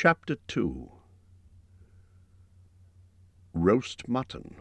Chapter 2. Roast Mutton.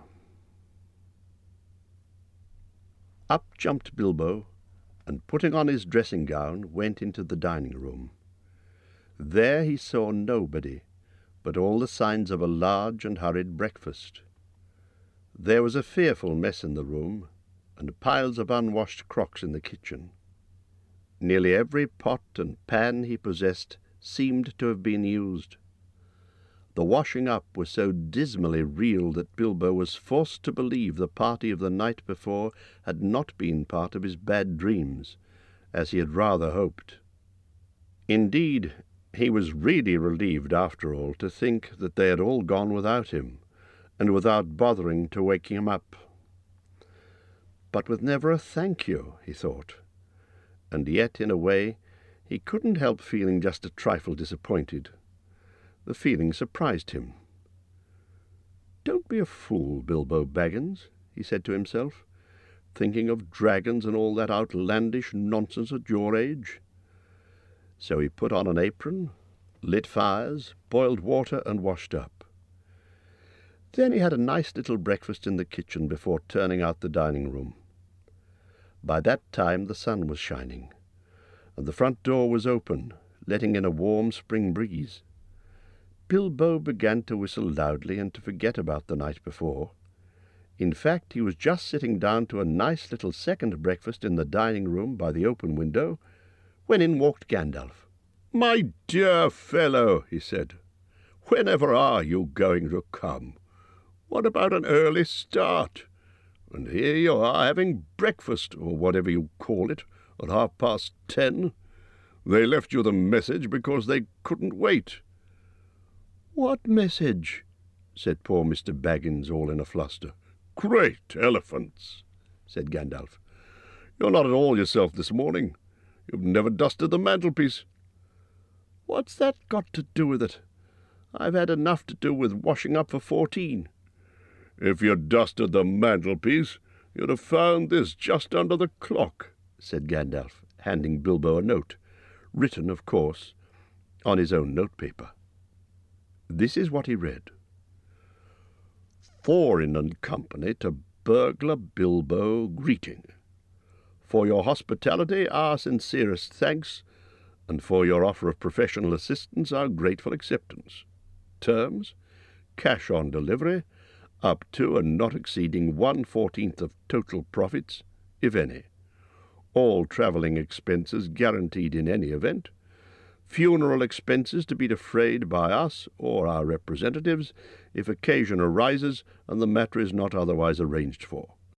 Up jumped Bilbo, and putting on his dressing-gown, went into the dining-room. There he saw nobody, but all the signs of a large and hurried breakfast. There was a fearful mess in the room, and piles of unwashed crocks in the kitchen. Nearly every pot and pan he possessed seemed to have been used. The washing up was so dismally real that Bilbo was forced to believe the party of the night before had not been part of his bad dreams, as he had rather hoped. Indeed, he was really relieved after all to think that they had all gone without him, and without bothering to wake him up. But with never a thank you, he thought, and yet, in a way, he couldn't help feeling just a trifle disappointed. The feeling surprised him. "Don't be a fool, Bilbo Baggins," he said to himself, "thinking of dragons and all that outlandish nonsense at your age." So he put on an apron, lit fires, boiled water, and washed up. Then he had a nice little breakfast in the kitchen before turning out the dining-room. By that time the sun was shining, and the front door was open, letting in a warm spring breeze. Bilbo began to whistle loudly and to forget about the night before. In fact, he was just sitting down to a nice little second breakfast in the dining-room by the open window, when in walked Gandalf. "My dear fellow," he said, "whenever are you going to come? What about an early start? And here you are having breakfast, or whatever you call it, at 10:30. They left you the message because they couldn't wait." "What message?" said poor Mr. Baggins, all in a fluster. "Great elephants," said Gandalf. "You're not at all yourself this morning. You've never dusted the mantelpiece." "What's that got to do with it? I've had enough to do with washing up for 14. "If you'd dusted the mantelpiece, you'd have found this just under the clock," said Gandalf, handing Bilbo a note, written, of course, on his own notepaper. This is what he read: "Thorin and Company to Burglar Bilbo greeting. For your hospitality our sincerest thanks, and for your offer of professional assistance our grateful acceptance. Terms: cash on delivery, up to and not exceeding 1/14 of total profits, if any. All travelling expenses guaranteed in any event. Funeral expenses to be defrayed by us or our representatives if occasion arises and the matter is not otherwise arranged for.